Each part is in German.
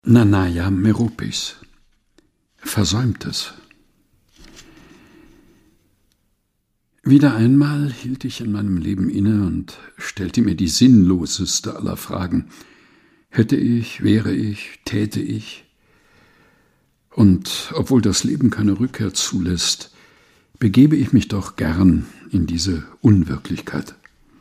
Nanaja Meropis. Versäumtes. Wieder einmal hielt ich in meinem Leben inne und stellte mir die sinnloseste aller Fragen. Hätte ich, wäre ich, täte ich? Und obwohl das Leben keine Rückkehr zulässt, begebe ich mich doch gern in diese Unwirklichkeit.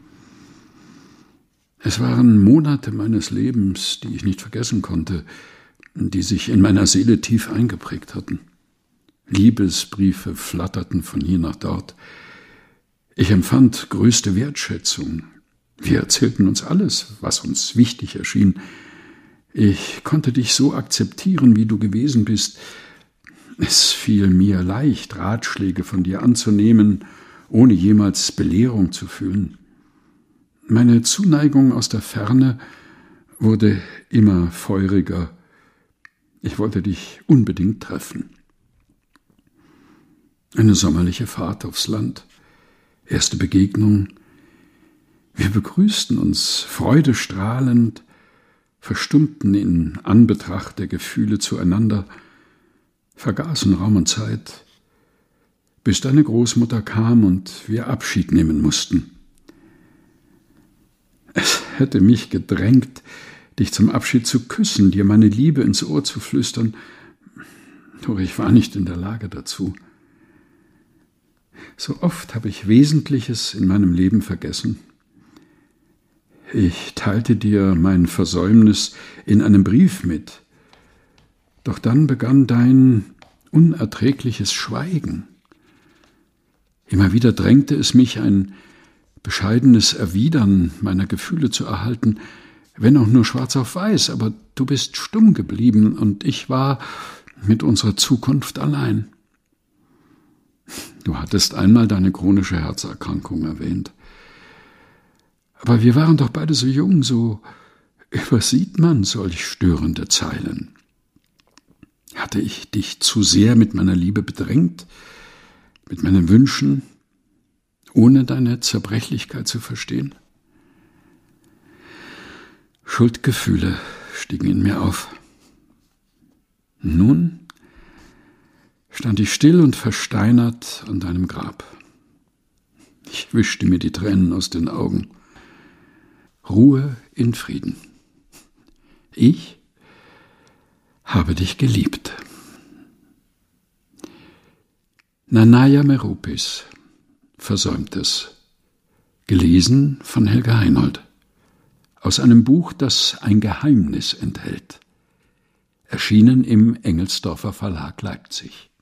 Es waren Monate meines Lebens, die ich nicht vergessen konnte, die sich in meiner Seele tief eingeprägt hatten. Liebesbriefe flatterten von hier nach dort. Ich empfand größte Wertschätzung. Wir erzählten uns alles, was uns wichtig erschien. Ich konnte dich so akzeptieren, wie du gewesen bist. Es fiel mir leicht, Ratschläge von dir anzunehmen, ohne jemals Belehrung zu fühlen. Meine Zuneigung aus der Ferne wurde immer feuriger. Ich wollte dich unbedingt treffen. Eine sommerliche Fahrt aufs Land, erste Begegnung. Wir begrüßten uns freudestrahlend, verstummten in Anbetracht der Gefühle zueinander, vergaßen Raum und Zeit, bis deine Großmutter kam und wir Abschied nehmen mussten. Es hätte mich gedrängt, dich zum Abschied zu küssen, dir meine Liebe ins Ohr zu flüstern, doch ich war nicht in der Lage dazu. So oft habe ich Wesentliches in meinem Leben vergessen. Ich teilte dir mein Versäumnis in einem Brief mit, doch dann begann dein unerträgliches Schweigen. Immer wieder drängte es mich, ein bescheidenes Erwidern meiner Gefühle zu erhalten, wenn auch nur schwarz auf weiß, aber du bist stumm geblieben und ich war mit unserer Zukunft allein. Du hattest einmal deine chronische Herzerkrankung erwähnt. Aber wir waren doch beide so jung, so übersieht man solch störende Zeilen. Hatte ich dich zu sehr mit meiner Liebe bedrängt, mit meinen Wünschen, ohne deine Zerbrechlichkeit zu verstehen? Schuldgefühle stiegen in mir auf. Nun stand ich still und versteinert an deinem Grab. Ich wischte mir die Tränen aus den Augen. Ruhe in Frieden. Ich habe dich geliebt. Nanaja Meropis. Versäumtes. Gelesen von Helga Heinold. Aus einem Buch, das ein Geheimnis enthält. Erschienen im Engelsdorfer Verlag Leipzig.